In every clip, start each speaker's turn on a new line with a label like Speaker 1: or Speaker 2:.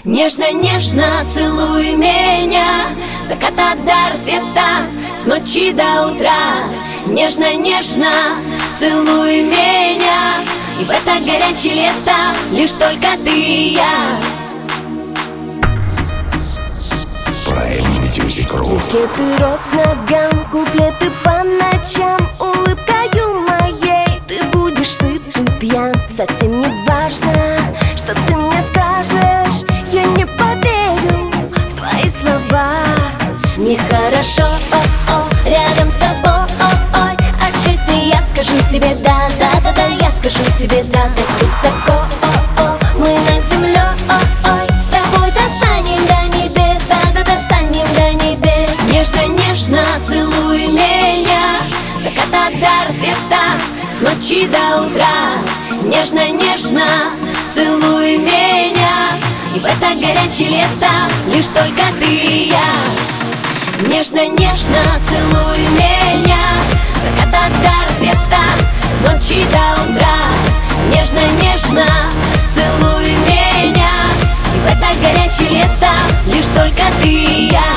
Speaker 1: Нежно-нежно целуй меня, с заката до рассвета, с ночи до утра. Нежно-нежно целуй меня, и в это горячее лето лишь только ты и я.
Speaker 2: Prime Music Ru.
Speaker 3: Букеты роз к ногам, куплеты по ночам, улыбкою моей ты будешь сыт и пьян. Совсем не важно, что ты мне скажешь, я не поверю в твои слова. Нехорошо, рядом с тобой, от счастья я скажу тебе да, да-да-да, я скажу тебе да. Так высоко, мы над землей, с тобой достанем до небес, да-да, достанем до небес.
Speaker 1: Нежно-нежно целуй меня, с заката до рассвета, с ночи до утра. Нежно-нежно целуй меня, и в это горячее лето лишь только ты и я. Нежно-нежно целуй меня, с заката до рассвета, с ночи до утра. Нежно-нежно целуй меня, и в это горячее лето лишь только ты и я.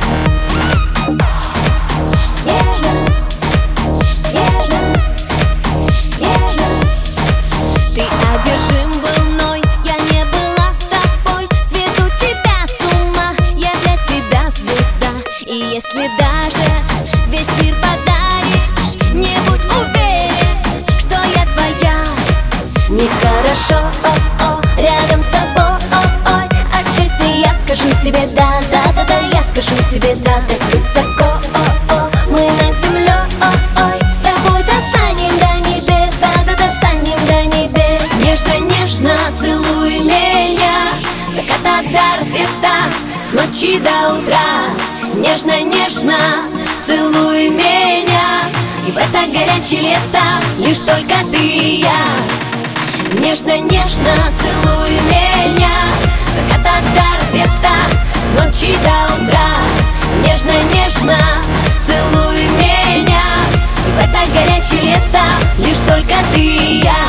Speaker 3: Ты одержим был мной, я не была с тобой. Сведу тебя с ума, я для тебя звезда. И если даже весь мир подаришь, не будь уверен, что я твоя.
Speaker 1: Нехорошо,
Speaker 3: рядом с тобой, от счастья я скажу тебе да, да-да-да, я скажу тебе да. Так высоко, мы над землей, с тобой достанем до небес, да-да, достанем до небес.
Speaker 1: нежно-нежно целуй меня, с заката до рассвета, с ночи до утра. Нежно-нежно целуй меня, и в это горячее лето лишь только ты и я. Нежно-нежно целуй меня, с заката до рассвета, с ночи до утра. Нежно-нежно целуй меня, и в это горячее лето лишь только ты и я.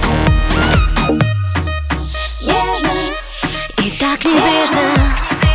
Speaker 3: Нежно и так небрежно,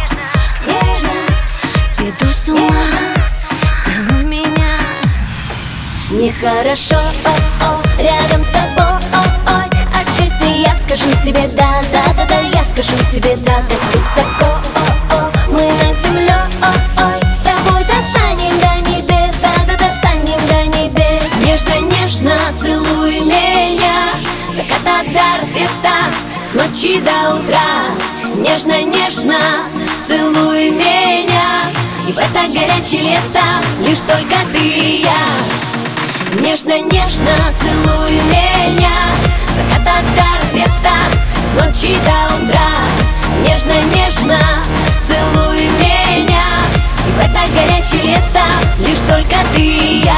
Speaker 3: сведу с ума, целуй меня.
Speaker 1: Нехорошо,
Speaker 3: Рядом с тобой, от счастья я скажу тебе да, да-да-да, я скажу тебе да. Так высоко, мы над землей, с тобой достанем до небес, да-да, достанем до небес.
Speaker 1: нежно-нежно целуй меня, с заката до рассвета, с ночи до утра. Нежно-нежно целуй меня, и в это горячее лето лишь только ты и я. Нежно-нежно целуй меня, с заката до рассвета, с ночи до утра. Нежно-нежно целуй меня, и в это горячее лето лишь только ты и я.